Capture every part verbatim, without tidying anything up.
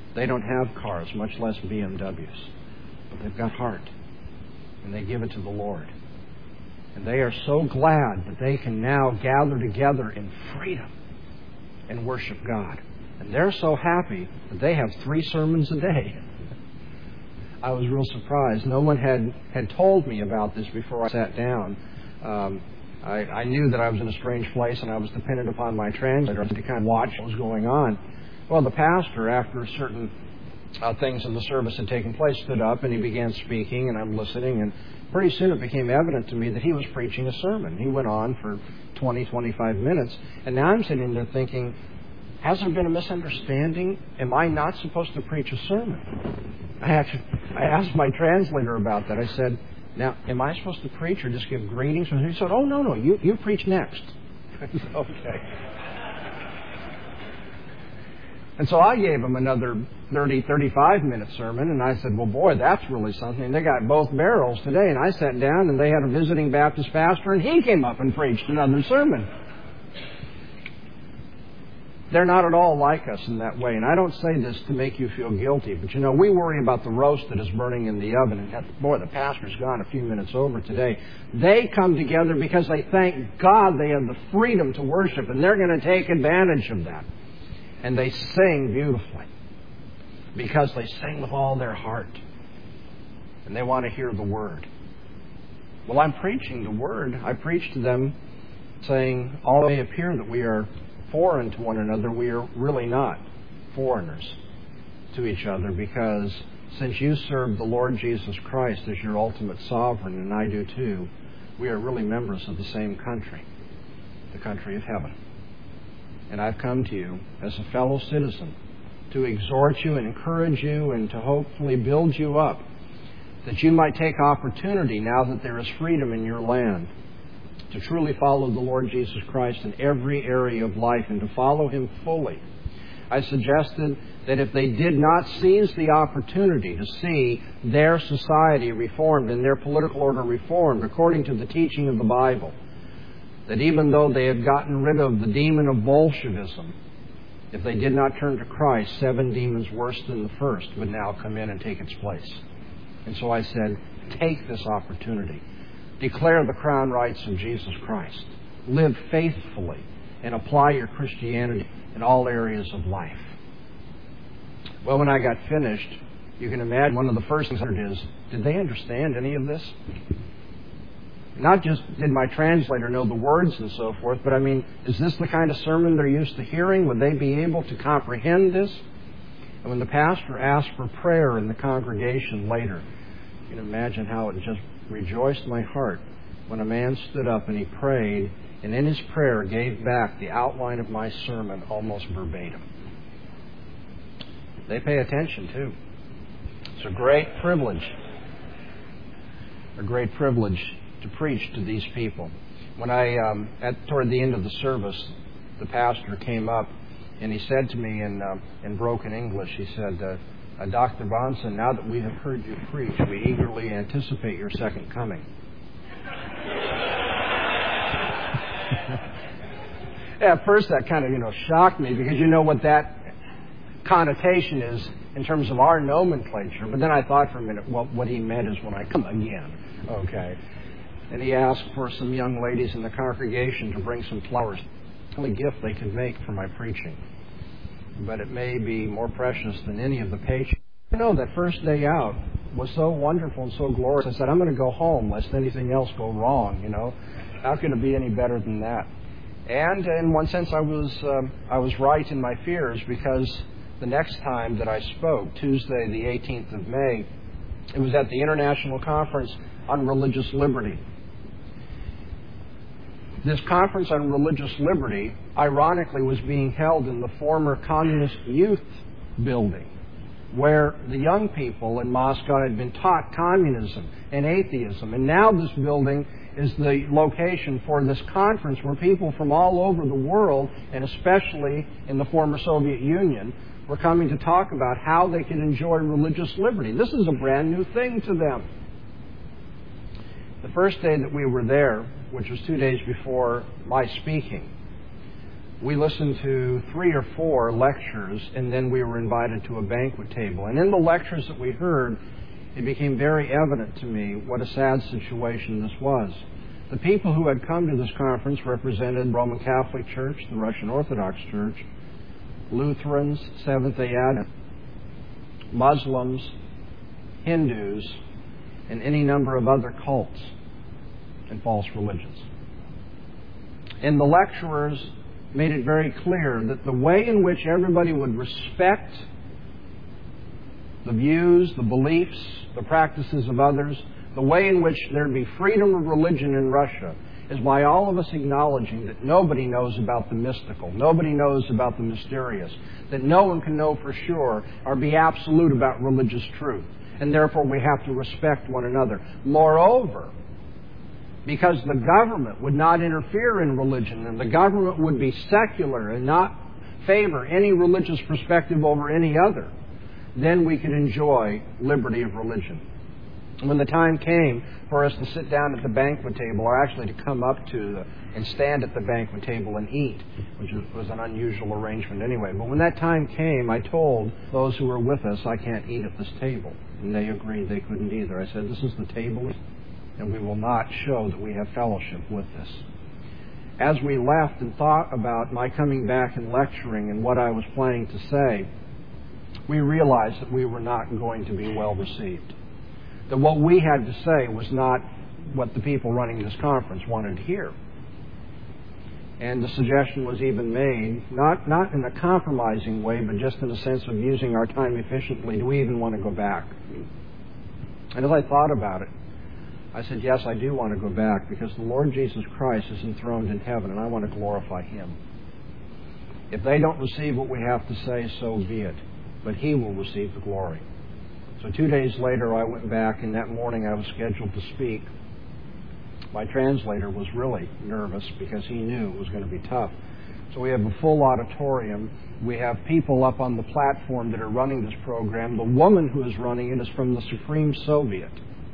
They don't have cars, much less B M Ws. But they've got heart. And they give it to the Lord. And they are so glad that they can now gather together in freedom and worship God. And they're so happy that they have three sermons a day. I was real surprised. No one had, had told me about this before I sat down. Um, I, I knew that I was in a strange place and I was dependent upon my translator to kind of watch what was going on. Well, the pastor, after certain uh, things in the service had taken place, stood up and he began speaking, and I'm listening, and pretty soon it became evident to me that he was preaching a sermon. He went on for twenty, twenty-five minutes, and now I'm sitting there thinking, has there been a misunderstanding? Am I not supposed to preach a sermon? I actually, I asked my translator about that. I said, now, am I supposed to preach or just give greetings? And he said, oh, no, no, you, you preach next. I said, okay. And so I gave him another thirty, thirty-five minute sermon, and I said, well, boy, that's really something. And they got both barrels today, and I sat down, and they had a visiting Baptist pastor, and he came up and preached another sermon. They're not at all like us in that way. And I don't say this to make you feel guilty, but you know, we worry about the roast that is burning in the oven. And boy, the pastor's gone a few minutes over today. They come together because they thank God they have the freedom to worship, and they're going to take advantage of that. And they sing beautifully because they sing with all their heart. And they want to hear the Word. Well, I'm preaching the Word. I preach to them saying, although it may appear that we are foreign to one another, we are really not foreigners to each other, because since you serve the Lord Jesus Christ as your ultimate sovereign, and I do too, we are really members of the same country, the country of heaven. And I've come to you as a fellow citizen to exhort you and encourage you and to hopefully build you up, that you might take opportunity now that there is freedom in your land to truly follow the Lord Jesus Christ in every area of life and to follow Him fully. I suggested that if they did not seize the opportunity to see their society reformed and their political order reformed according to the teaching of the Bible, that even though they had gotten rid of the demon of Bolshevism, if they did not turn to Christ, seven demons worse than the first would now come in and take its place. And so I said, take this opportunity. Declare the crown rights of Jesus Christ. Live faithfully and apply your Christianity in all areas of life. Well, when I got finished, you can imagine one of the first things I heard is, did they understand any of this? Not just did my translator know the words and so forth, but I mean, is this the kind of sermon they're used to hearing? Would they be able to comprehend this? And when the pastor asked for prayer in the congregation later, you can imagine how it just rejoiced my heart when a man stood up and he prayed, and in his prayer gave back the outline of my sermon almost verbatim. They pay attention too. It's a great privilege, a great privilege to preach to these people. When I, um, at toward the end of the service, the pastor came up and he said to me in uh, in broken English, he said, uh, Uh, Doctor Bahnsen, now that we have heard you preach, we eagerly anticipate your second coming. At first that kind of, you know, shocked me, because you know what that connotation is in terms of our nomenclature. But then I thought for a minute, well, what he meant is when I come again. Okay. And he asked for some young ladies in the congregation to bring some flowers. The only gift they could make for my preaching. But it may be more precious than any of the paychecks. You know, that first day out was so wonderful and so glorious. I said, I'm going to go home lest anything else go wrong, you know. How could it be any better than that? And in one sense, I was um, I was right in my fears, because the next time that I spoke, Tuesday the eighteenth of May, it was at the International Conference on Religious Liberty. This conference on religious liberty, ironically, was being held in the former Communist Youth Building, where the young people in Moscow had been taught communism and atheism. And now this building is the location for this conference where people from all over the world, and especially in the former Soviet Union, were coming to talk about how they could enjoy religious liberty. This is a brand new thing to them. The first day that we were there, which was two days before my speaking, we listened to three or four lectures, and then we were invited to a banquet table. And in the lectures that we heard, it became very evident to me what a sad situation this was. The people who had come to this conference represented Roman Catholic Church, the Russian Orthodox Church, Lutherans, Seventh-day Adventists, Muslims, Hindus, and any number of other cults and false religions. And the lecturers made it very clear that the way in which everybody would respect the views, the beliefs, the practices of others, the way in which there'd be freedom of religion in Russia is by all of us acknowledging that nobody knows about the mystical, nobody knows about the mysterious, that no one can know for sure or be absolute about religious truth, and therefore we have to respect one another. Moreover, because the government would not interfere in religion, and the government would be secular and not favor any religious perspective over any other, then we could enjoy liberty of religion. When the time came for us to sit down at the banquet table, or actually to come up to the, and stand at the banquet table and eat, which was an unusual arrangement anyway, but when that time came, I told those who were with us, I can't eat at this table. And they agreed they couldn't either. I said, this is the table, and we will not show that we have fellowship with this. As we left and thought about my coming back and lecturing and what I was planning to say, we realized that we were not going to be well received. That what we had to say was not what the people running this conference wanted to hear. And the suggestion was even made, not, not in a compromising way, but just in a sense of using our time efficiently. Do we even want to go back? And as I thought about it, I said, yes, I do want to go back, because the Lord Jesus Christ is enthroned in heaven, and I want to glorify Him. If they don't receive what we have to say, so be it. But He will receive the glory. So two days later, I went back, and that morning I was scheduled to speak. My translator was really nervous because he knew it was going to be tough. So we have a full auditorium. We have people up on the platform that are running this program. The woman who is running it is from the Supreme Soviet.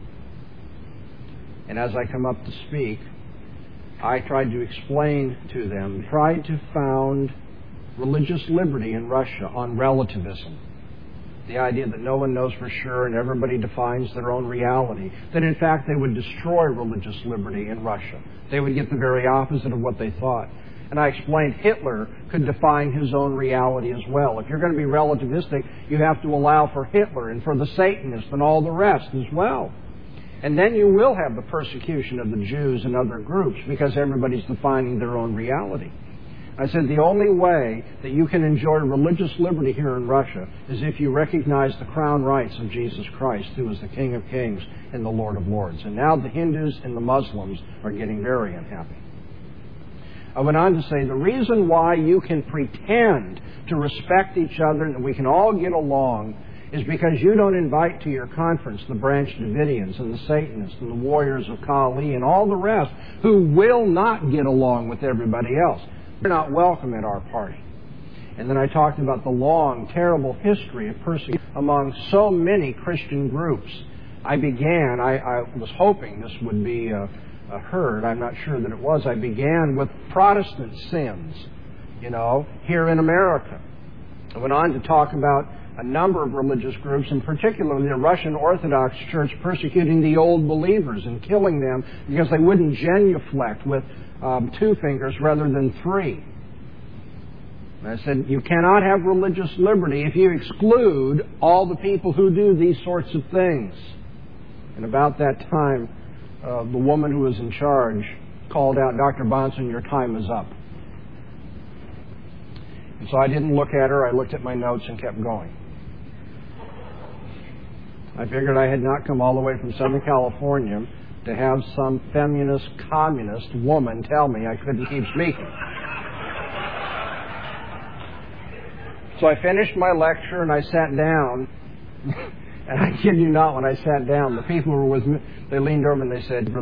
And as I come up to speak, I tried to explain to them, tried to found religious liberty in Russia on relativism. The idea that no one knows for sure and everybody defines their own reality. That in fact they would destroy religious liberty in Russia. They would get the very opposite of what they thought. And I explained Hitler could define his own reality as well. If you're going to be relativistic, you have to allow for Hitler and for the Satanists and all the rest as well. And then you will have the persecution of the Jews and other groups because everybody's defining their own reality. I said the only way that you can enjoy religious liberty here in Russia is if you recognize the crown rights of Jesus Christ, who is the King of Kings and the Lord of Lords. And now the Hindus and the Muslims are getting very unhappy. I went on to say the reason why you can pretend to respect each other and that we can all get along is because you don't invite to your conference the Branch Davidians and the Satanists and the Warriors of Kali and all the rest who will not get along with everybody else. They're not welcome at our party. And then I talked about the long, terrible history of persecution among so many Christian groups. I began, I, I was hoping this would be uh, uh, heard. I'm not sure that it was. I began with Protestant sins, you know, here in America. I went on to talk about a number of religious groups, and particularly the Russian Orthodox Church persecuting the old believers and killing them because they wouldn't genuflect with um, two fingers rather than three. And I said, you cannot have religious liberty if you exclude all the people who do these sorts of things. And about that time, uh, the woman who was in charge called out, Doctor Bahnsen, your time is up. And so I didn't look at her. I looked at my notes and kept going. I figured I had not come all the way from Southern California to have some feminist, communist woman tell me I couldn't keep speaking. So I finished my lecture and I sat down. And I kid you not, when I sat down, the people who were with me, they leaned over and they said,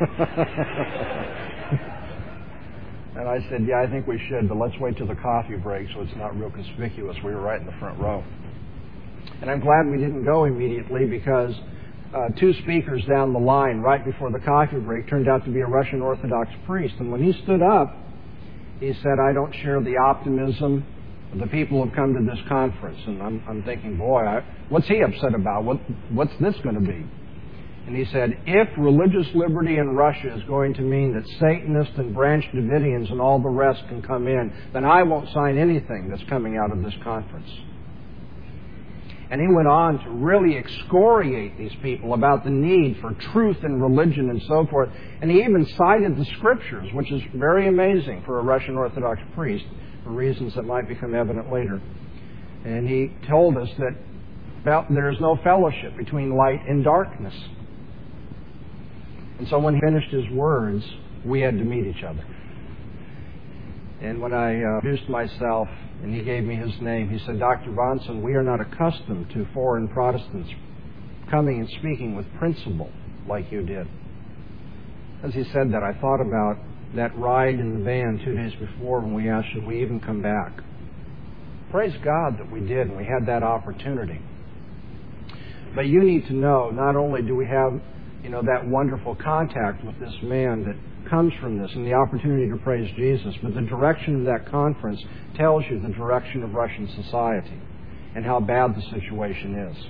and I said, yeah, I think we should, but let's wait till the coffee break so it's not real conspicuous. We were right in the front row. And I'm glad we didn't go immediately because uh, two speakers down the line right before the coffee break turned out to be a Russian Orthodox priest. And when he stood up, he said, I don't share the optimism of the people who have come to this conference. And I'm, I'm thinking, boy, I, what's he upset about? What, what's this going to be? And he said, if religious liberty in Russia is going to mean that Satanists and Branch Davidians and all the rest can come in, then I won't sign anything that's coming out of this conference. And he went on to really excoriate these people about the need for truth in religion and so forth. And he even cited the Scriptures, which is very amazing for a Russian Orthodox priest, for reasons that might become evident later. And he told us that there is no fellowship between light and darkness. And so when he finished his words, we had to meet each other. And when I uh, introduced myself and he gave me his name, he said, Doctor Bahnsen, we are not accustomed to foreign Protestants coming and speaking with principle like you did. As he said that, I thought about that ride in the van two days before when we asked, should we even come back? Praise God that we did and we had that opportunity. But you need to know, not only do we have you know, that wonderful contact with this man that comes from this and the opportunity to praise Jesus, but the direction of that conference tells you the direction of Russian society and how bad the situation is.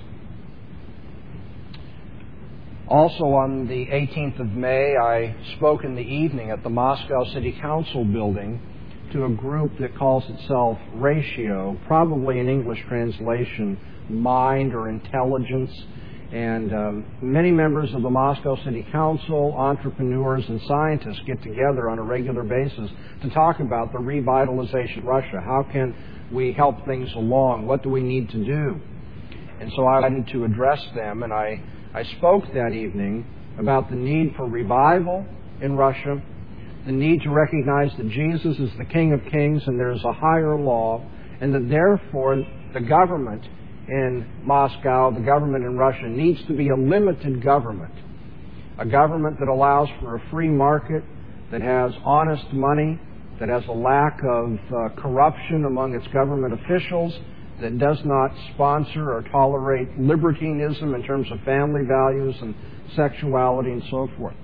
Also on the eighteenth of May, I spoke in the evening at the Moscow City Council building to a group that calls itself Ratio, probably in English translation, Mind or Intelligence. And um, many members of the Moscow City Council, entrepreneurs, and scientists get together on a regular basis to talk about the revitalization of Russia. How can we help things along? What do we need to do? And so I wanted to address them, and I, I spoke that evening about the need for revival in Russia, the need to recognize that Jesus is the King of Kings and there's a higher law, and that therefore the government in Moscow, the government in Russia, needs to be a limited government. A government that allows for a free market, that has honest money, that has a lack of uh, corruption among its government officials, that does not sponsor or tolerate libertinism in terms of family values and sexuality and so forth.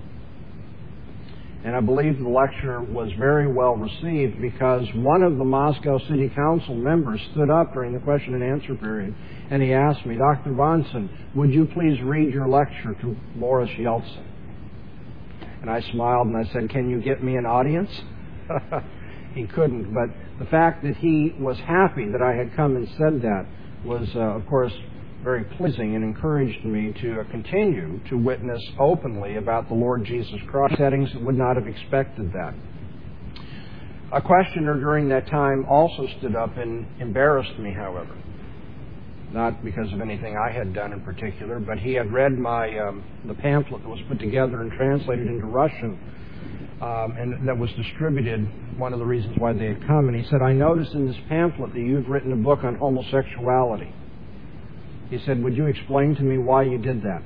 And I believe the lecture was very well received because one of the Moscow City Council members stood up during the question and answer period and he asked me, Doctor Bahnsen, would you please read your lecture to Boris Yeltsin? And I smiled and I said, can you get me an audience? He couldn't, but the fact that he was happy that I had come and said that was, uh, of course, very pleasing and encouraged me to continue to witness openly about the Lord Jesus Christ. Settings that would not have expected that. A questioner during that time also stood up and embarrassed me, however. Not because of anything I had done in particular, but he had read my um, the pamphlet that was put together and translated into Russian um, and that was distributed, one of the reasons why they had come. And he said, I noticed in this pamphlet that you've written a book on homosexuality. He said, would you explain to me why you did that?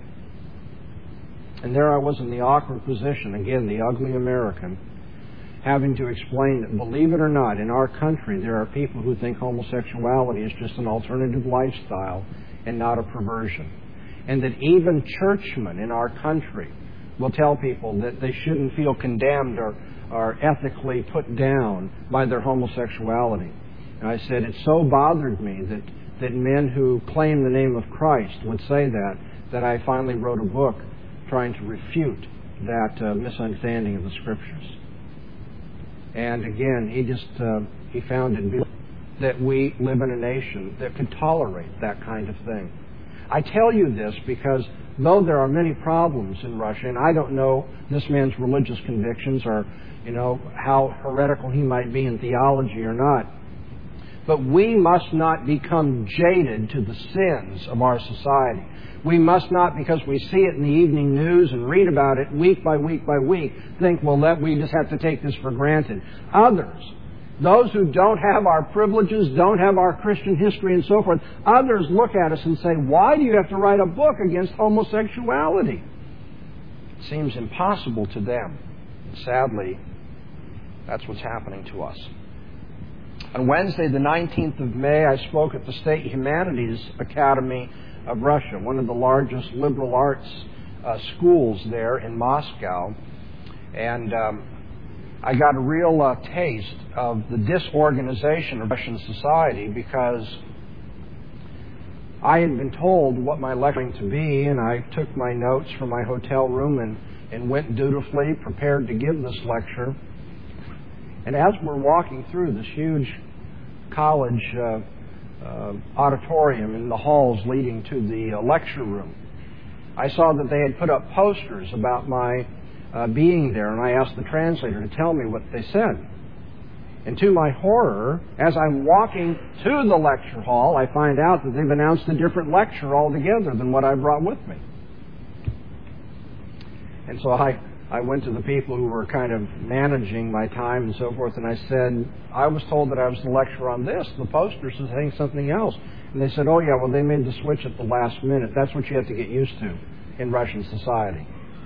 And there I was in the awkward position, again, the ugly American, having to explain that, believe it or not, in our country there are people who think homosexuality is just an alternative lifestyle and not a perversion. And that even churchmen in our country will tell people that they shouldn't feel condemned or, or ethically put down by their homosexuality. And I said, it so bothered me that that men who claim the name of Christ would say that, that I finally wrote a book trying to refute that uh, misunderstanding of the Scriptures. And again, he just, uh, he found it that we live in a nation that could tolerate that kind of thing. I tell you this because though there are many problems in Russia, and I don't know this man's religious convictions or, you know, how heretical he might be in theology or not, but we must not become jaded to the sins of our society. We must not, because we see it in the evening news and read about it week by week by week, think, well, that we just have to take this for granted. Others, those who don't have our privileges, don't have our Christian history and so forth, others look at us and say, why do you have to write a book against homosexuality? It seems impossible to them. And sadly, that's what's happening to us. On Wednesday, the nineteenth of May, I spoke at the State Humanities Academy of Russia, one of the largest liberal arts uh, schools there in Moscow. And um, I got a real uh, taste of the disorganization of Russian society, because I had been told what my lecture was to be, and I took my notes from my hotel room and, and went dutifully prepared to give this lecture. And as we're walking through this huge college uh, uh, auditorium in the halls leading to the uh, lecture room, I saw that they had put up posters about my uh, being there, and I asked the translator to tell me what they said. And to my horror, as I'm walking to the lecture hall, I find out that they've announced a different lecture altogether than what I brought with me. And so I, I went to the people who were kind of managing my time and so forth, and I said, I was told that I was the lecturer on this. The posters are saying something else. And they said, oh yeah, well they made the switch at the last minute. That's what you have to get used to in Russian society.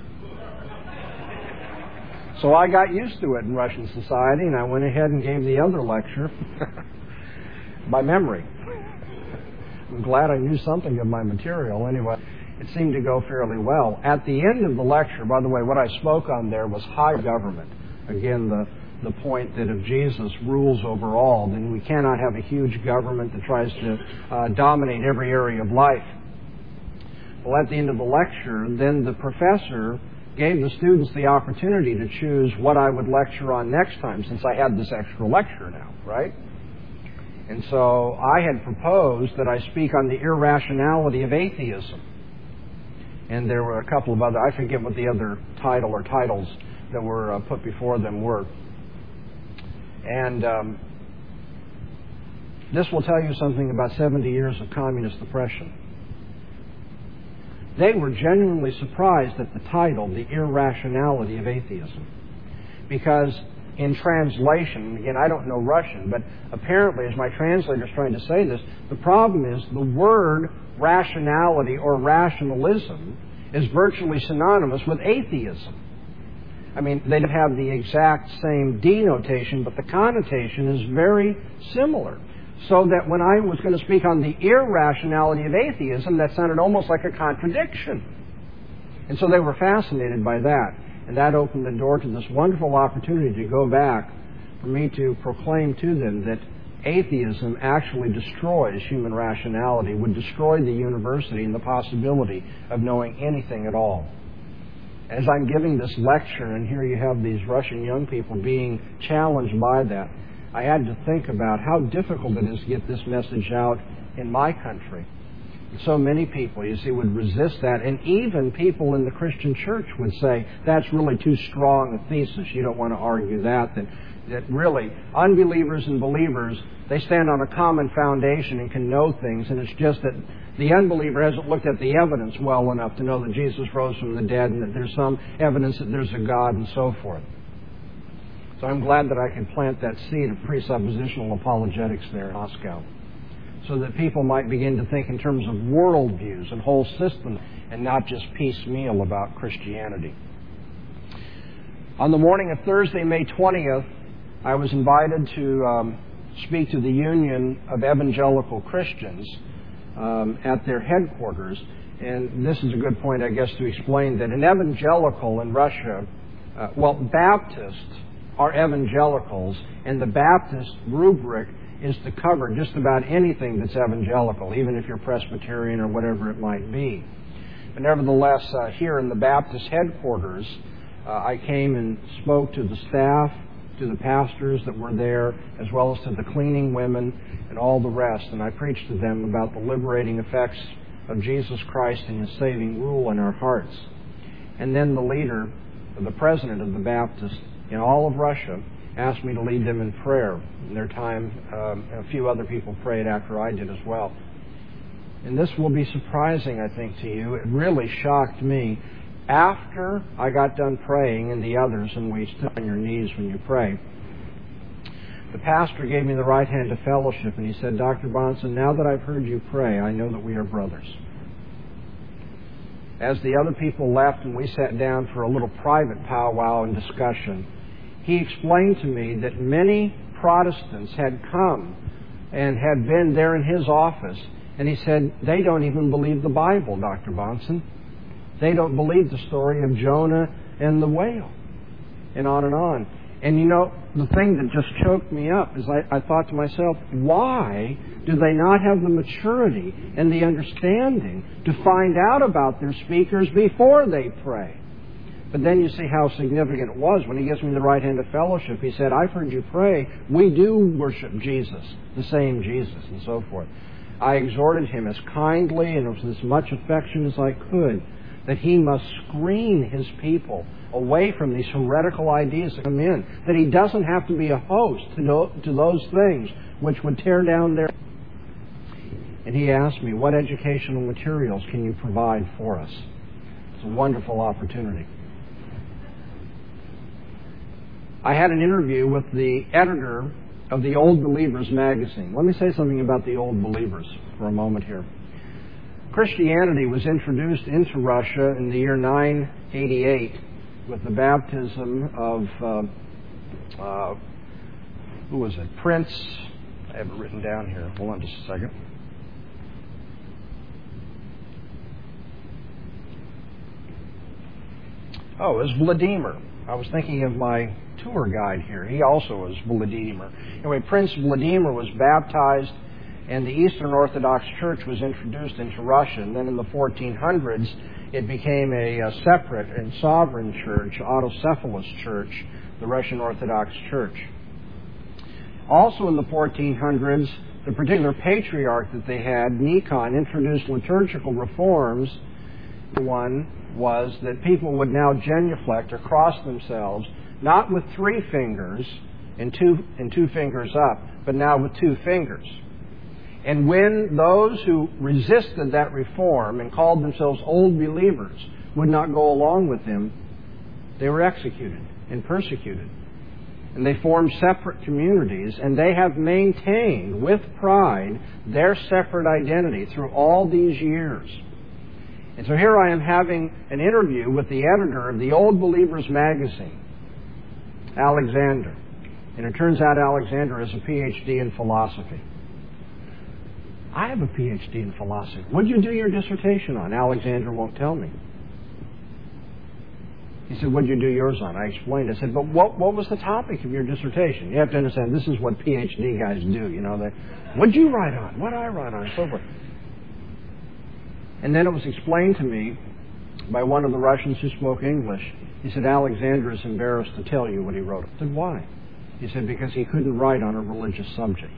So I got used to it in Russian society, and I went ahead and gave the other lecture by memory. I'm glad I knew something of my material. Anyway, it seemed to go fairly well. At the end of the lecture, by the way, what I spoke on there was high government. Again, the, the point that if Jesus rules over all, then we cannot have a huge government that tries to uh, dominate every area of life. Well, at the end of the lecture, then the professor gave the students the opportunity to choose what I would lecture on next time, since I had this extra lecture now, right? And so I had proposed that I speak on the irrationality of atheism. And there were a couple of other, I forget what the other title or titles that were uh, put before them were. And um, this will tell you something about seventy years of communist oppression. They were genuinely surprised at the title, The Irrationality of Atheism. Because in translation, again, I don't know Russian, but apparently, as my translator is trying to say this, the problem is the word rationality or rationalism is virtually synonymous with atheism. I mean, they don't have the exact same denotation, but the connotation is very similar. So that when I was going to speak on the irrationality of atheism, that sounded almost like a contradiction. And so they were fascinated by that. And that opened the door to this wonderful opportunity to go back for me to proclaim to them that atheism actually destroys human rationality, would destroy the university and the possibility of knowing anything at all. As I'm giving this lecture, and here you have these Russian young people being challenged by that, I had to think about how difficult it is to get this message out in my country. So many people, you see, would resist that, and even people in the Christian church would say, that's really too strong a thesis. You don't want to argue that. That, that really, unbelievers and believers, they stand on a common foundation and can know things, and it's just that the unbeliever hasn't looked at the evidence well enough to know that Jesus rose from the dead and that there's some evidence that there's a God and so forth. So I'm glad that I can plant that seed of presuppositional apologetics there in Moscow, so that people might begin to think in terms of worldviews and whole systems and not just piecemeal about Christianity. On the morning of Thursday, May twentieth, I was invited to um, speak to the Union of Evangelical Christians um, at their headquarters. And this is a good point, I guess, to explain that an evangelical in Russia, uh, well, Baptists are evangelicals, and the Baptist rubric is to cover just about anything that's evangelical, even if you're Presbyterian or whatever it might be. But nevertheless, uh, here in the Baptist headquarters, uh, I came and spoke to the staff, to the pastors that were there, as well as to the cleaning women and all the rest, and I preached to them about the liberating effects of Jesus Christ and His saving rule in our hearts. And then the leader, the president of the Baptist in all of Russia, asked me to lead them in prayer. In their time, um, a few other people prayed after I did as well. And this will be surprising, I think, to you. It really shocked me. After I got done praying, and the others, and we stood on your knees when you pray, the pastor gave me the right hand of fellowship, and he said, Doctor Bahnsen, now that I've heard you pray, I know that we are brothers. As the other people left and we sat down for a little private powwow and discussion, he explained to me that many Protestants had come and had been there in his office, and he said, they don't even believe the Bible, Doctor Bahnsen. They don't believe the story of Jonah and the whale, and on and on. And you know, the thing that just choked me up is I, I thought to myself, why do they not have the maturity and the understanding to find out about their speakers before they pray? But then you see how significant it was when he gives me the right hand of fellowship. He said, I've heard you pray. We do worship Jesus, the same Jesus, and so forth. I exhorted him as kindly and with as much affection as I could that he must screen his people away from these heretical ideas that come in, that he doesn't have to be a host to, know, to those things which would tear down their... And he asked me, what educational materials can you provide for us? It's a wonderful opportunity. I had an interview with the editor of the Old Believers magazine. Let me say something about the Old Believers for a moment here. Christianity was introduced into Russia in the year nine eighty-eight with the baptism of, uh, uh, who was it, Prince, I have it written down here, hold on just a second. Oh, it was Vladimir. I was thinking of my tour guide here. He also was Vladimir. Anyway, Prince Vladimir was baptized, and the Eastern Orthodox Church was introduced into Russia. And then in the fourteen hundreds, it became a, a separate and sovereign church, autocephalous church, the Russian Orthodox Church. Also in the fourteen hundreds, the particular patriarch that they had, Nikon, introduced liturgical reforms. One was that people would now genuflect or cross themselves, not with three fingers and two, and two fingers up, but now with two fingers. And when those who resisted that reform and called themselves Old Believers would not go along with him, they were executed and persecuted. And they formed separate communities, and they have maintained with pride their separate identity through all these years. And so here I am having an interview with the editor of the Old Believers magazine, Alexander. And it turns out Alexander has a P H D in philosophy. I have a P H D in philosophy. What did you do your dissertation on? Alexander won't tell me. He said, what did you do yours on? I explained. I said, but what, what was the topic of your dissertation? You have to understand, this is what P H D guys do. You know, they, what did you write on? What did I write on? And so forth. And then it was explained to me by one of the Russians who spoke English. He said, Alexander is embarrassed to tell you what he wrote. I said, why? He said, because he couldn't write on a religious subject.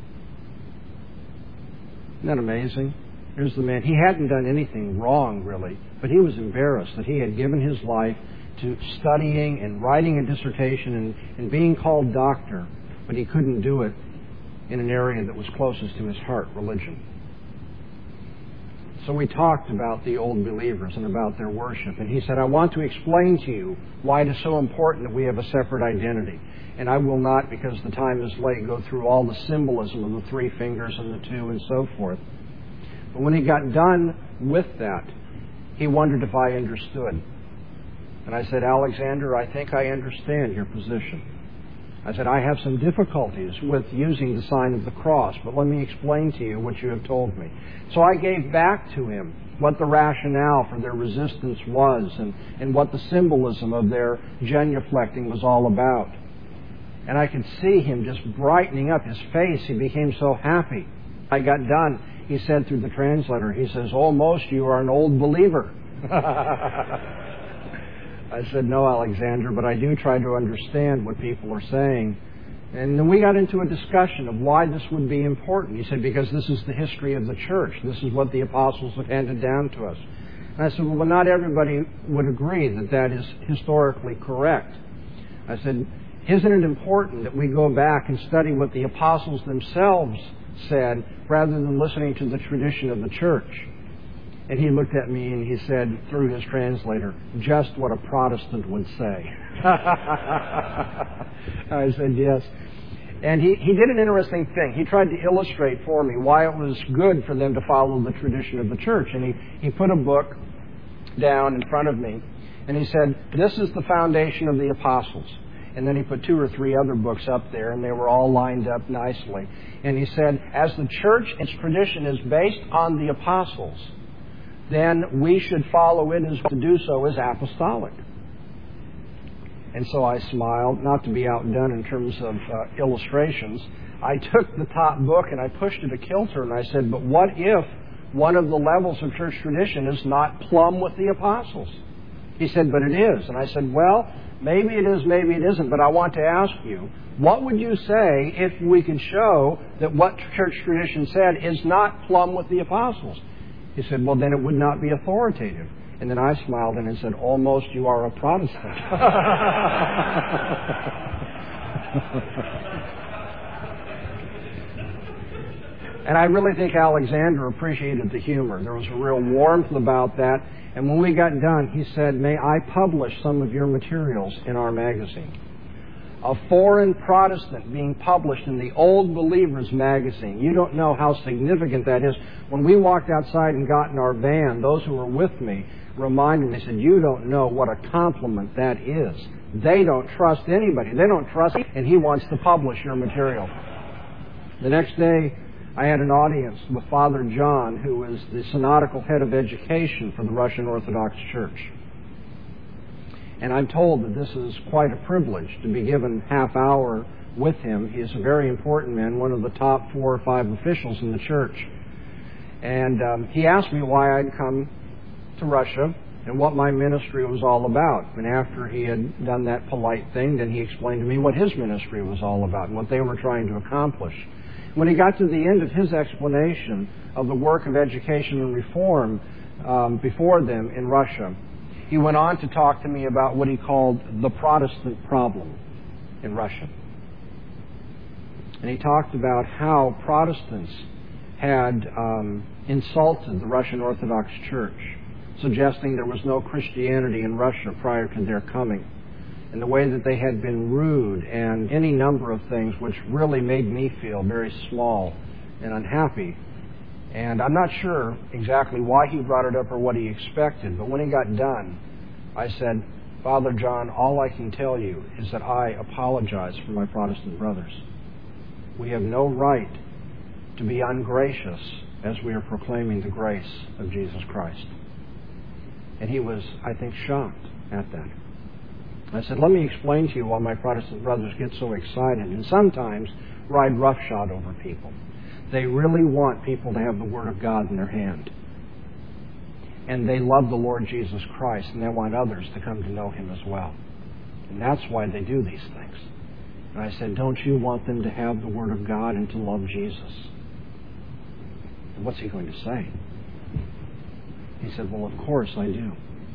Isn't that amazing? Here's the man. He hadn't done anything wrong, really, but he was embarrassed that he had given his life to studying and writing a dissertation and, and being called doctor, but he couldn't do it in an area that was closest to his heart, religion. So we talked about the Old Believers and about their worship. And he said, I want to explain to you why it is so important that we have a separate identity. And I will not, because the time is late, go through all the symbolism of the three fingers and the two and so forth. But when he got done with that, he wondered if I understood. And I said, Alexander, I think I understand your position. I said, I have some difficulties with using the sign of the cross, but let me explain to you what you have told me. So I gave back to him what the rationale for their resistance was and, and what the symbolism of their genuflecting was all about. And I could see him just brightening up his face. He became so happy. I got done. He said through the translator, he says, almost you are an old believer. I said, no, Alexander, but I do try to understand what people are saying. And then we got into a discussion of why this would be important. He said, because this is the history of the church. This is what the apostles have handed down to us. And I said, well, not everybody would agree that that is historically correct. I said, isn't it important that we go back and study what the apostles themselves said rather than listening to the tradition of the church? And he looked at me and he said, through his translator, just what a Protestant would say. I said, yes. And he, he did an interesting thing. He tried to illustrate for me why it was good for them to follow the tradition of the church. And he, he put a book down in front of me. And he said, this is the foundation of the apostles. And then he put two or three other books up there, and they were all lined up nicely. And he said, as the church, its tradition is based on the apostles, then we should follow it as to do so as apostolic. And so I smiled, not to be outdone in terms of uh, illustrations. I took the top book and I pushed it a kilter and I said, but what if one of the levels of church tradition is not plumb with the apostles? He said, but it is. And I said, well, maybe it is, maybe it isn't, but I want to ask you, what would you say if we could show that what church tradition said is not plumb with the apostles? He said, well, then it would not be authoritative. And then I smiled and I said, almost you are a Protestant. And I really think Alexander appreciated the humor. There was a real warmth about that. And when we got done, he said, may I publish some of your materials in our magazine? A foreign Protestant being published in the Old Believers magazine. You don't know how significant that is. When we walked outside and got in our van, those who were with me reminded me, they said, you don't know what a compliment that is. They don't trust anybody. They don't trust, and he wants to publish your material. The next day, I had an audience with Father John, who is the synodical head of education for the Russian Orthodox Church. And I'm told that this is quite a privilege to be given half hour with him. He is a very important man, one of the top four or five officials in the church. And um, he asked me why I'd come to Russia and what my ministry was all about. And after he had done that polite thing, then he explained to me what his ministry was all about and what they were trying to accomplish. When he got to the end of his explanation of the work of education and reform um, before them in Russia, he went on to talk to me about what he called the Protestant problem in Russia. And he talked about how Protestants had um, insulted the Russian Orthodox Church, suggesting there was no Christianity in Russia prior to their coming, and the way that they had been rude and any number of things which really made me feel very small and unhappy. And I'm not sure exactly why he brought it up or what he expected, but when he got done, I said, Father John, all I can tell you is that I apologize for my Protestant brothers. We have no right to be ungracious as we are proclaiming the grace of Jesus Christ. And he was, I think, shocked at that. I said, let me explain to you why my Protestant brothers get so excited and sometimes ride roughshod over people. They really want people to have the Word of God in their hand. And they love the Lord Jesus Christ, and they want others to come to know Him as well. And that's why they do these things. And I said, don't you want them to have the Word of God and to love Jesus? And what's he going to say? He said, well, of course I do.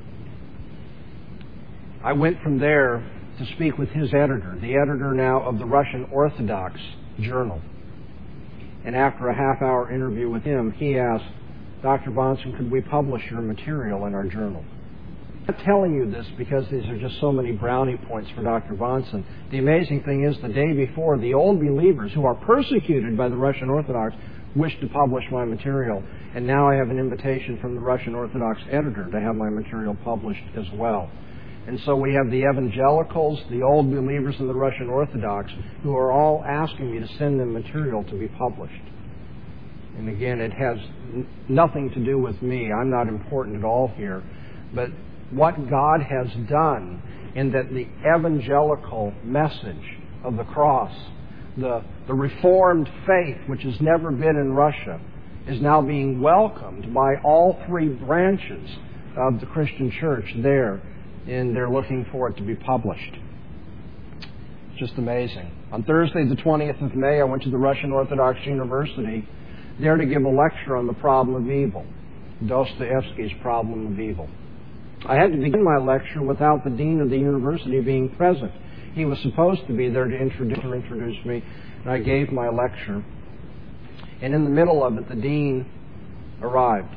I went from there to speak with his editor, the editor now of the Russian Orthodox Journal. And after a half-hour interview with him, he asked, Doctor Bahnsen, could we publish your material in our journal? I'm not telling you this because these are just so many brownie points for Doctor Bahnsen. The amazing thing is, the day before, the Old Believers, who are persecuted by the Russian Orthodox, wished to publish my material. And now I have an invitation from the Russian Orthodox editor to have my material published as well. And so we have the evangelicals, the Old Believers, and the Russian Orthodox, who are all asking me to send them material to be published. And again, it has n- nothing to do with me. I'm not important at all here. But what God has done in that the evangelical message of the cross, the, the Reformed faith, which has never been in Russia, is now being welcomed by all three branches of the Christian church there. And they're looking for it to be published. It's just amazing. On Thursday, the twentieth of May, I went to the Russian Orthodox University there to give a lecture on the problem of evil, Dostoevsky's problem of evil. I had to begin my lecture without the dean of the university being present. He was supposed to be there to introduce, to introduce me, and I gave my lecture. And in the middle of it, the dean arrived.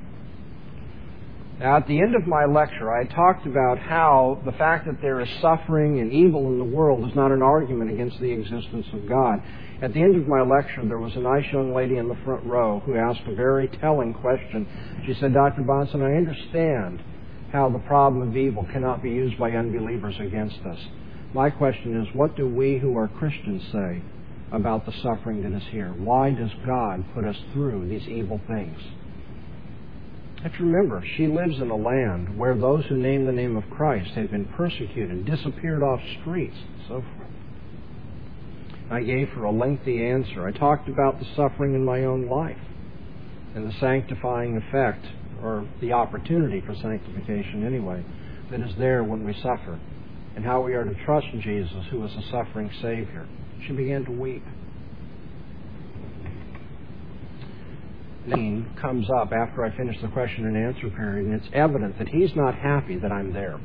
Now, at the end of my lecture, I talked about how the fact that there is suffering and evil in the world is not an argument against the existence of God. At the end of my lecture, there was a nice young lady in the front row who asked a very telling question. She said, Doctor Bahnsen, I understand how the problem of evil cannot be used by unbelievers against us. My question is, what do we who are Christians say about the suffering that is here? Why does God put us through these evil things? have to remember, she lives in a land where those who name the name of Christ have been persecuted, disappeared off streets, and so forth. I gave her a lengthy answer. I talked about the suffering in my own life and the sanctifying effect, or the opportunity for sanctification anyway, that is there when we suffer, and how we are to trust Jesus, who is a suffering Savior. She began to weep. Name comes up after I finish the question and answer period, and it's evident that he's not happy that I'm there.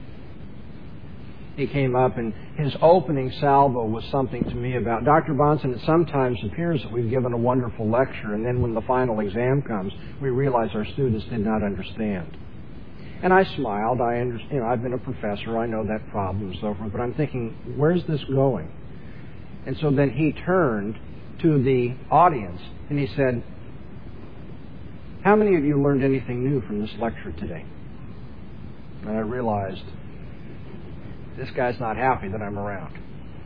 He came up, and his opening salvo was something to me about, Doctor Bahnsen, it sometimes appears that we've given a wonderful lecture, and then when the final exam comes, we realize our students did not understand. And I smiled. I understand, you know, I've been a professor. I know that problem and so forth. But I'm thinking, where's this going? And so then he turned to the audience, and he said, how many of you learned anything new from this lecture today? And I realized, this guy's not happy that I'm around.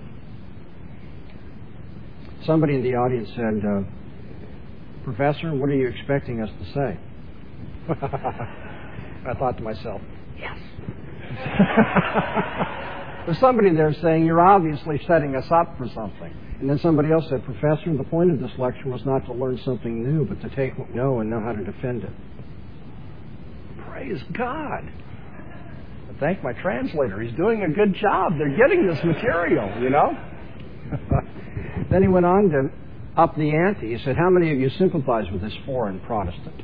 Somebody in the audience said, uh, Professor, what are you expecting us to say? I thought to myself, yes. There's somebody there saying, you're obviously setting us up for something. And then somebody else said, Professor, the point of this lecture was not to learn something new, but to take what we know and know how to defend it. Praise God. I thank my translator. He's doing a good job. They're getting this material, you know. Then he went on to up the ante. He said, how many of you sympathize with this foreign Protestant?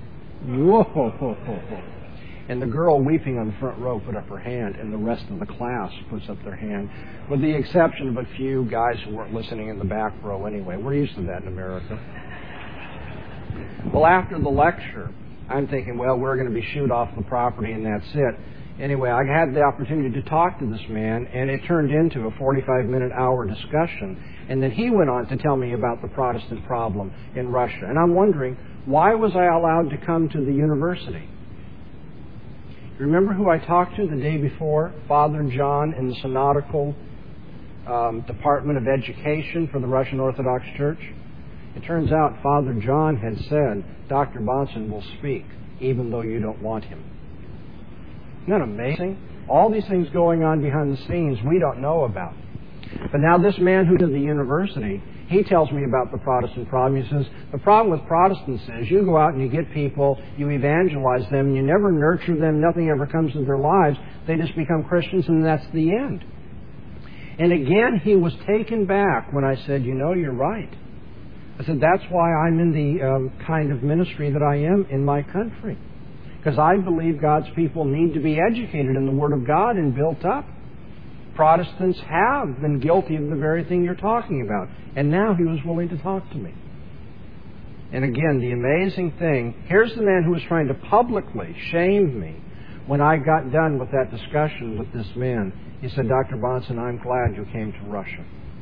Whoa. And the girl weeping on the front row put up her hand, and the rest of the class puts up their hand, with the exception of a few guys who weren't listening in the back row anyway. We're used to that in America. Well, after the lecture, I'm thinking, well, we're going to be shooed off the property and that's it. Anyway, I had the opportunity to talk to this man, and it turned into a forty-five minute hour discussion. And then he went on to tell me about the Protestant problem in Russia. And I'm wondering, why was I allowed to come to the university? Remember who I talked to the day before? Father John in the Synodical um, Department of Education for the Russian Orthodox Church. It turns out Father John had said, Doctor Bahnsen will speak, even though you don't want him. Isn't that amazing? All these things going on behind the scenes we don't know about. But now this man who's at the university, he tells me about the Protestant problem. He says, the problem with Protestants is you go out and you get people, you evangelize them, and you never nurture them, nothing ever comes to their lives. They just become Christians, and that's the end. And again, he was taken back when I said, you know, you're right. I said, that's why I'm in the um, kind of ministry that I am in my country. Because I believe God's people need to be educated in the Word of God and built up. Protestants have been guilty of the very thing you're talking about. And now he was willing to talk to me. And again, the amazing thing, here's the man who was trying to publicly shame me when I got done with that discussion with this man. He said, Doctor Bahnsen, I'm glad you came to Russia.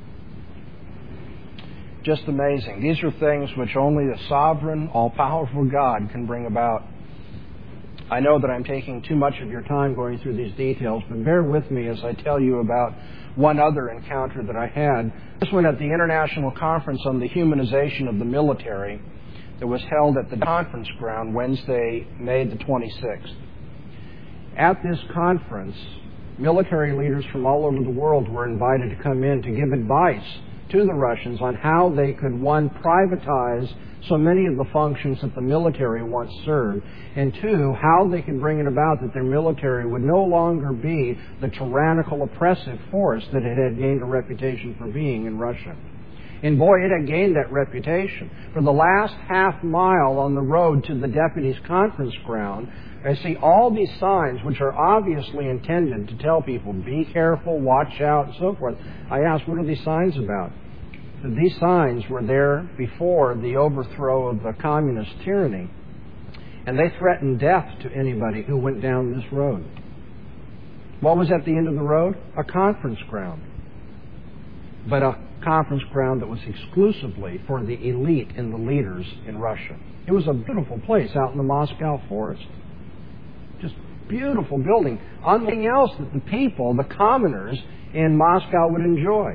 Just amazing. These are things which only the sovereign, all-powerful God can bring about. I know that I'm taking too much of your time going through these details, but bear with me as I tell you about one other encounter that I had. This one at the International Conference on the Humanization of the Military that was held at the conference ground Wednesday, May the twenty-sixth. At this conference, military leaders from all over the world were invited to come in to give advice to the Russians on how they could, one, privatize so many of the functions that the military once served, and two, how they could bring it about that their military would no longer be the tyrannical, oppressive force that it had gained a reputation for being in Russia. And boy, it had gained that reputation. For the last half mile on the road to the deputies' conference ground, I see all these signs which are obviously intended to tell people, be careful, watch out, and so forth. I asked, what are these signs about? So these signs were there before the overthrow of the communist tyranny, and they threatened death to anybody who went down this road. What was at the end of the road? A conference ground. But a conference ground that was exclusively for the elite and the leaders in Russia. It was a beautiful place out in the Moscow forest. Just beautiful building. Nothing else that the people, the commoners in Moscow would enjoy.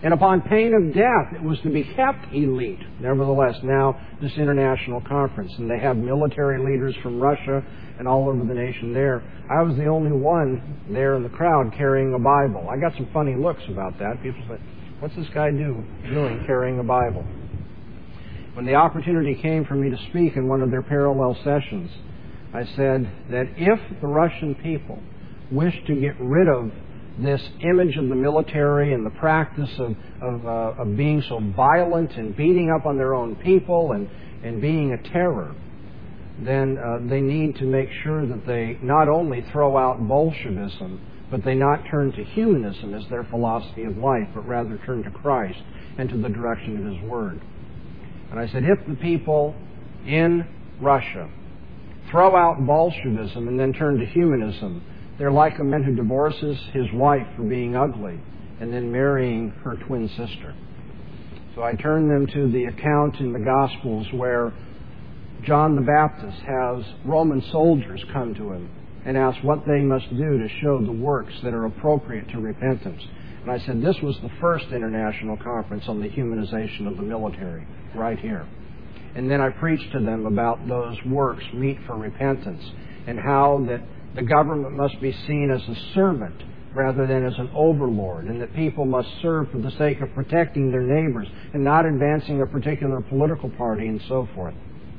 And upon pain of death, it was to be kept elite. Nevertheless, now this international conference, and they have military leaders from Russia and all over the nation there. I was the only one there in the crowd carrying a Bible. I got some funny looks about that. People said, what's this guy do, doing carrying a Bible? When the opportunity came for me to speak in one of their parallel sessions, I said that if the Russian people wish to get rid of this image of the military and the practice of, of, uh, of being so violent and beating up on their own people and, and being a terror, then uh, they need to make sure that they not only throw out Bolshevism, but they not turn to humanism as their philosophy of life, but rather turn to Christ and to the direction of His Word. And I said, if the people in Russia throw out Bolshevism and then turn to humanism, they're like a man who divorces his wife for being ugly and then marrying her twin sister. So I turned them to the account in the Gospels where John the Baptist has Roman soldiers come to him and ask what they must do to show the works that are appropriate to repentance. And I said this was the first international conference on the humanization of the military, right here. And then I preached to them about those works meet for repentance and how that the government must be seen as a servant rather than as an overlord, and that people must serve for the sake of protecting their neighbors and not advancing a particular political party and so forth.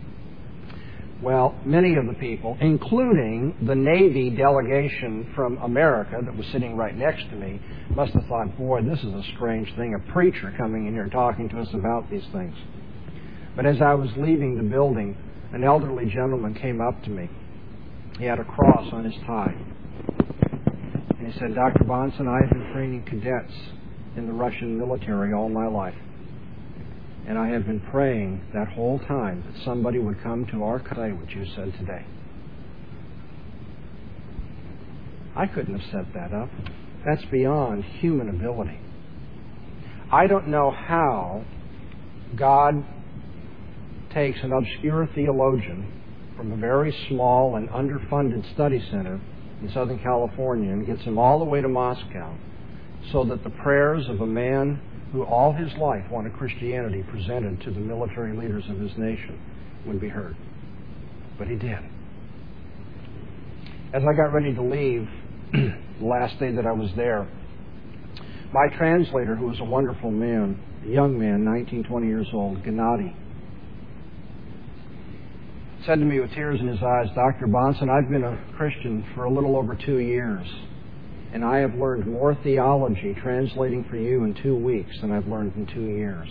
Well, many of the people, including the Navy delegation from America that was sitting right next to me, must have thought, boy, this is a strange thing, a preacher coming in here talking to us about these things. But as I was leaving the building, an elderly gentleman came up to me. He had a cross on his tie. And he said, Doctor Bahnsen, I've been training cadets in the Russian military all my life. And I have been praying that whole time that somebody would come to our country, what you said today. I couldn't have set that up. That's beyond human ability. I don't know how God takes an obscure theologian from a very small and underfunded study center in Southern California and gets him all the way to Moscow so that the prayers of a man who all his life wanted Christianity presented to the military leaders of his nation would be heard. But he did. As I got ready to leave, the last day that I was there, my translator, who was a wonderful man, a young man, nineteen, twenty years old, Gennady, said to me with tears in his eyes, Doctor Bahnsen, I've been a Christian for a little over two years, and I have learned more theology translating for you in two weeks than I've learned in two years.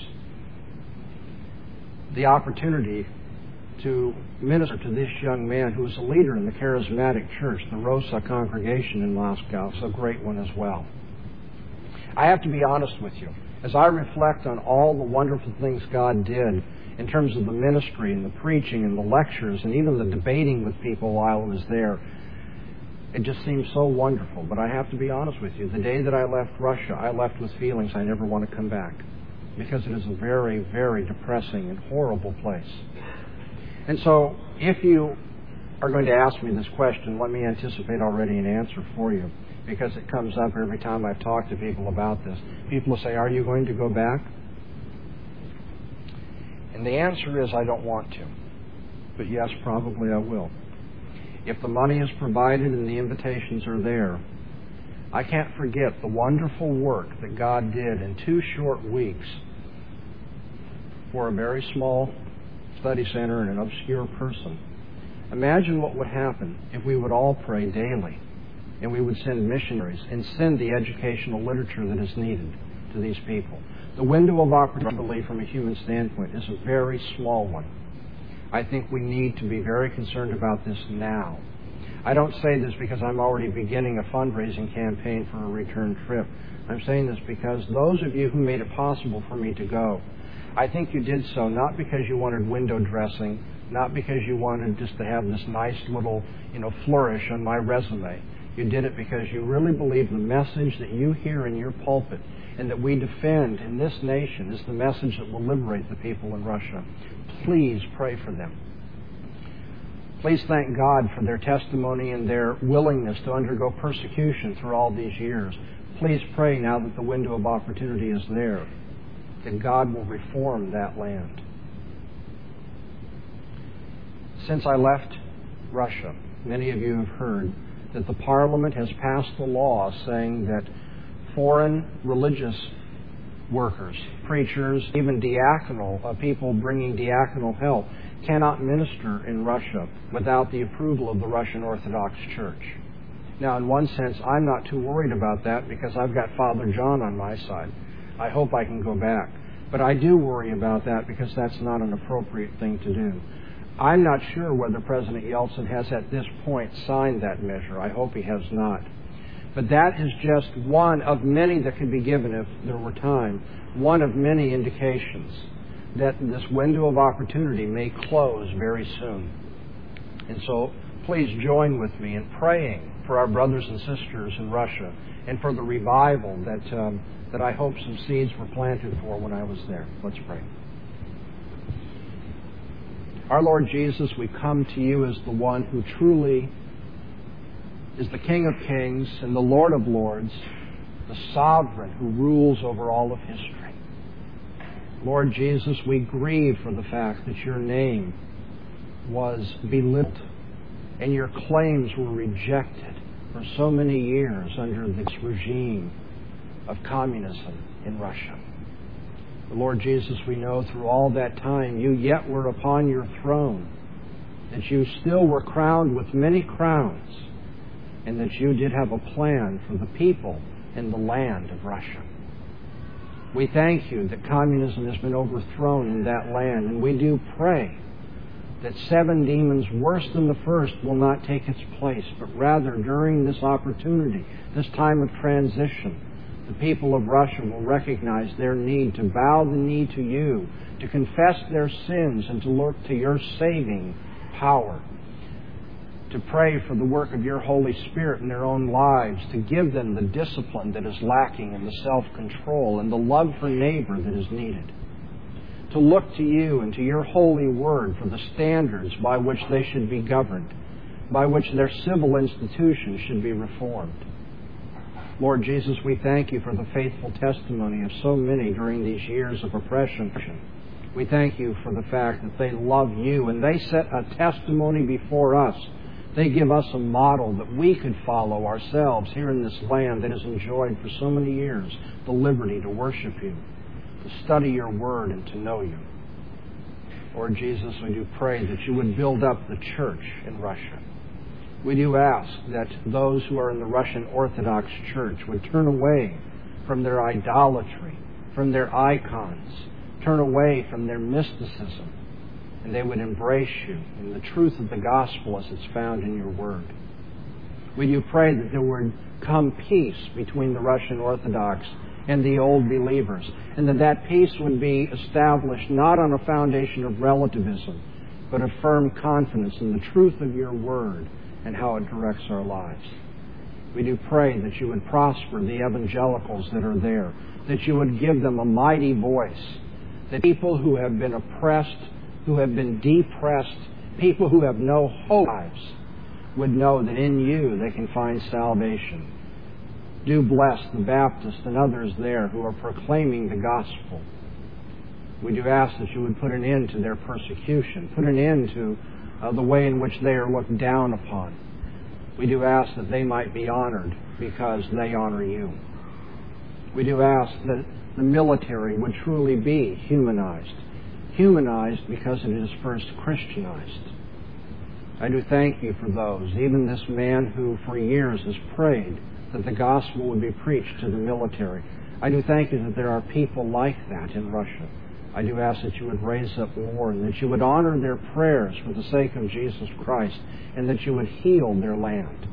The opportunity to minister to this young man who was a leader in the charismatic church, the Rosa congregation in Moscow, it's a great one as well. I have to be honest with you. As I reflect on all the wonderful things God did in terms of the ministry and the preaching and the lectures and even the debating with people while I was there, it just seems so wonderful. But I have to be honest with you. The day that I left Russia, I left with feelings I never want to come back, because it is a very, very depressing and horrible place. And so if you are going to ask me this question, let me anticipate already an answer for you, because it comes up every time I've talked to people about this. People will say, are you going to go back? And the answer is, I don't want to. But yes, probably I will. If the money is provided and the invitations are there, I can't forget the wonderful work that God did in two short weeks for a very small study center and an obscure person. Imagine what would happen if we would all pray daily and we would send missionaries and send the educational literature that is needed to these people. The window of opportunity from a human standpoint is a very small one. I think we need to be very concerned about this now. I don't say this because I'm already beginning a fundraising campaign for a return trip. I'm saying this because those of you who made it possible for me to go, I think you did so not because you wanted window dressing, not because you wanted just to have this nice little, you know, flourish on my resume. You did it because you really believe the message that you hear in your pulpit and that we defend in this nation is the message that will liberate the people in Russia. Please pray for them. Please thank God for their testimony and their willingness to undergo persecution through all these years. please pray now that the window of opportunity is there, that God will reform that land. Since I left Russia, many of you have heard that the Parliament has passed a law saying that foreign religious workers, preachers, even diaconal, uh, people bringing diaconal help, cannot minister in Russia without the approval of the Russian Orthodox Church. Now, in one sense, I'm not too worried about that because I've got Father John on my side. I hope I can go back. But I do worry about that because that's not an appropriate thing to do. I'm not sure whether President Yeltsin has at this point signed that measure. I hope he has not. But that is just one of many that could be given if there were time, one of many indications that this window of opportunity may close very soon. And so please join with me in praying for our brothers and sisters in Russia and for the revival that, um, that I hope some seeds were planted for when I was there. Let's pray. Our Lord Jesus, we come to you as the one who truly is the King of Kings and the Lord of Lords, the sovereign who rules over all of history. Lord Jesus, we grieve for the fact that your name was belittled and your claims were rejected for so many years under this regime of communism in Russia. Lord Jesus, we know through all that time you yet were upon your throne, that you still were crowned with many crowns, and that you did have a plan for the people and the land of Russia. We thank you that communism has been overthrown in that land, and we do pray that seven demons worse than the first will not take its place, but rather during this opportunity, this time of transition, the people of Russia will recognize their need to bow the knee to you, to confess their sins, and to look to your saving power, to pray for the work of your Holy Spirit in their own lives, to give them the discipline that is lacking and the self-control and the love for neighbor that is needed, to look to you and to your holy word for the standards by which they should be governed, by which their civil institutions should be reformed. Lord Jesus, we thank you for the faithful testimony of so many during these years of oppression. We thank you for the fact that they love you and they set a testimony before us. They give us a model that we could follow ourselves here in this land that has enjoyed for so many years the liberty to worship you, to study your word, and to know you. Lord Jesus, we do pray that you would build up the church in Russia. We do ask that those who are in the Russian Orthodox Church would turn away from their idolatry, from their icons, turn away from their mysticism, and they would embrace you in the truth of the gospel as it's found in your word. We do pray that there would come peace between the Russian Orthodox and the old believers, and that that peace would be established not on a foundation of relativism, but a firm confidence in the truth of your word and how it directs our lives. We do pray that you would prosper the evangelicals that are there, that you would give them a mighty voice, that people who have been oppressed, who have been depressed, people who have no hope would know that in you they can find salvation. Do bless the Baptists and others there who are proclaiming the gospel. We do ask that you would put an end to their persecution, put an end to Uh, the way in which they are looked down upon. We do ask that they might be honored because they honor you. We do ask that the military would truly be humanized. Humanized because it is first Christianized. I do thank you for those, even this man who for years has prayed that the gospel would be preached to the military. I do thank you that there are people like that in Russia. I do ask that you would raise up more and that you would honor their prayers for the sake of Jesus Christ and that you would heal their land.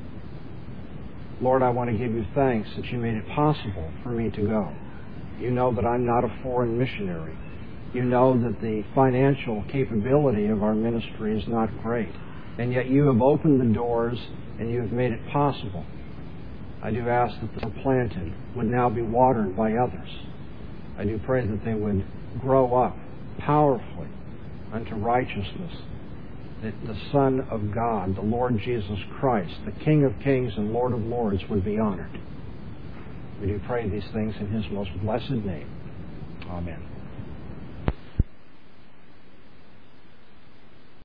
Lord, I want to give you thanks that you made it possible for me to go. You know that I'm not a foreign missionary. You know that the financial capability of our ministry is not great. And yet you have opened the doors and you have made it possible. I do ask that the planted would now be watered by others. I do pray that they would grow up powerfully unto righteousness, that the Son of God, the Lord Jesus Christ, the King of Kings and Lord of Lords, would be honored. We do pray these things in His most blessed name. Amen.